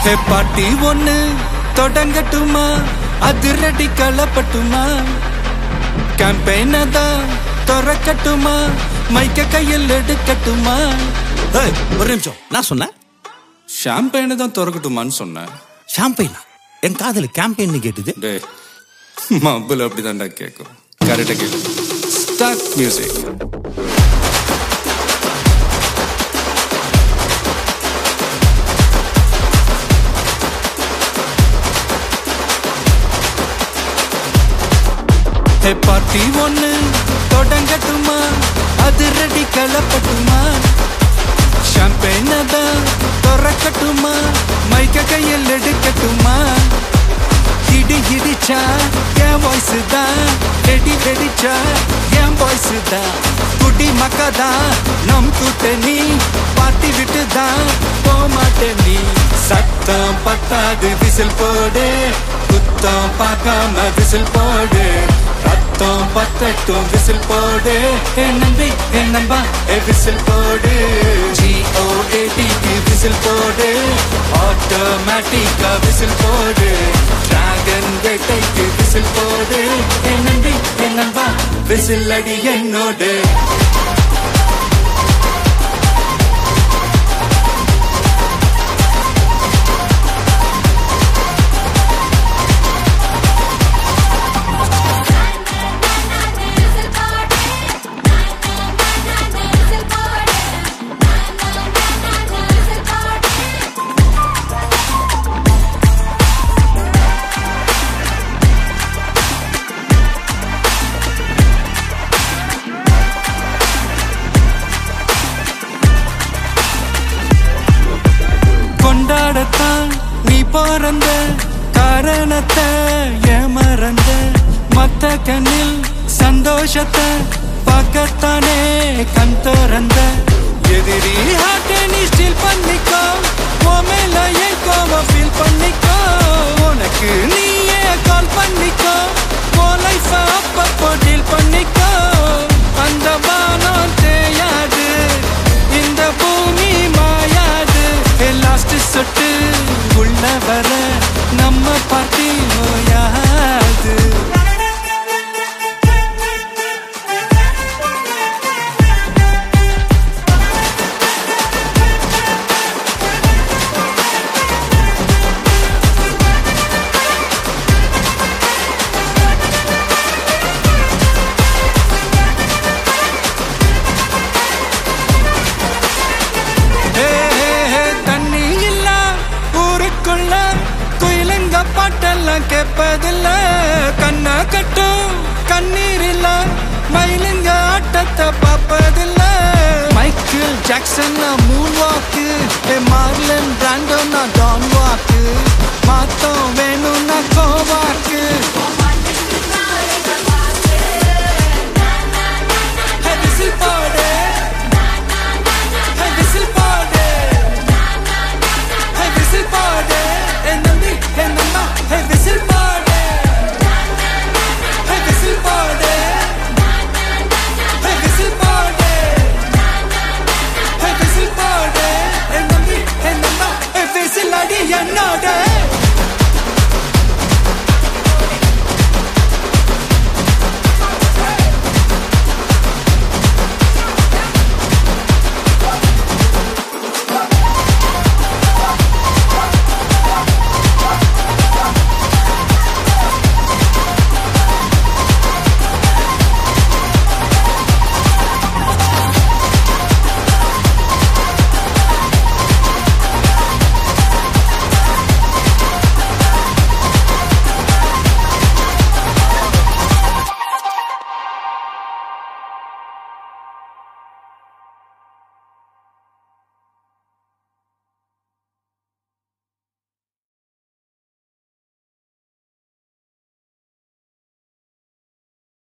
ஹே பாட்டி ஒண்ணு தொடங்கட்டுமா, அதிரடி களப்பட்டுமா, கேம்பெயின தான் திறக்கட்டுமா, மைக்க கையில் எடுக்கட்டுமா. ஒரு நிமிஷம், நான் சொன்னேன் ஷாம்பெயினை தான் திறக்கட்டுமான்னு சொன்னேன். ஷாம்பெயினா? என் காதல கேம்பெயின் கேட்டுது. டே மப்புல அப்படிதான்டா கேட்கும். கரெக்டா கேளு. Start music. ஹே பாட்டி ஒண்ணு தொடங்கட்டுமா, அதிரடி களப்பட்டுமா, ஷாம்பெயினை தான் திறக்கட்டுமா, மைக்க கையில் எடுக்கட்டுமா. இடி இடிச்சா என் வாய்ஸ் தான், வெடி வெடிச்சா என் வாய்ஸ் தான், குடி மக்கதான் நம் கூட்டணி, பாட்டி விட்டு தான் போமாட்டே நீ. சத்தம் பத்தாது விசில் போடு, குத்தம் பார்க்காம விசில் போடு, ரத்தம் பத்தட்டும் விசில் போடு, என் நம்பி என் நம்பா விசில் போடு. GOATக்கு விசில் போடு, ஆட்டோமேட்டிக்கா விசில் போடு, டிராகன் வேட்டைக்கு விசில் போடு, என் நம்பி என் நம்பா விசில் அடி என்னோடு. கொண்டாடத்தான் நீ பிறந்த காரணத்தை ஏமறந்த, மத்த கண்ணில் சந்தோஷத்தை பார்க்கத்தானே கண் திறந்த. எதிரி ஹார்ட்டை நீ ஸ்டீல் பண்ணிக்கோ, உன் மேல என் கோவம் ஃபீல் பண்ணிக்கோ, உனக்கு நீயே கால் பண்ணிக்கோ, உன் லைஃப அப்பப்போ டீல் பண்ணிக்கோ. அந்த வானம் தேயாது, இந்த பூமி மாயாது, லாஸ்ட் சொட்டு உள்ள வர நம்ம பார்ட்டி நோயாது. பாட்டெல்லாம் கேட்பதில்ல, கண்ணா கட்டும் கண்ணீர் இல்ல, மயிலுங்க ஆட்டத்தை பார்ப்பதில்ல. Michael Jackson moon walk, Marlon Brando don வாக்கு.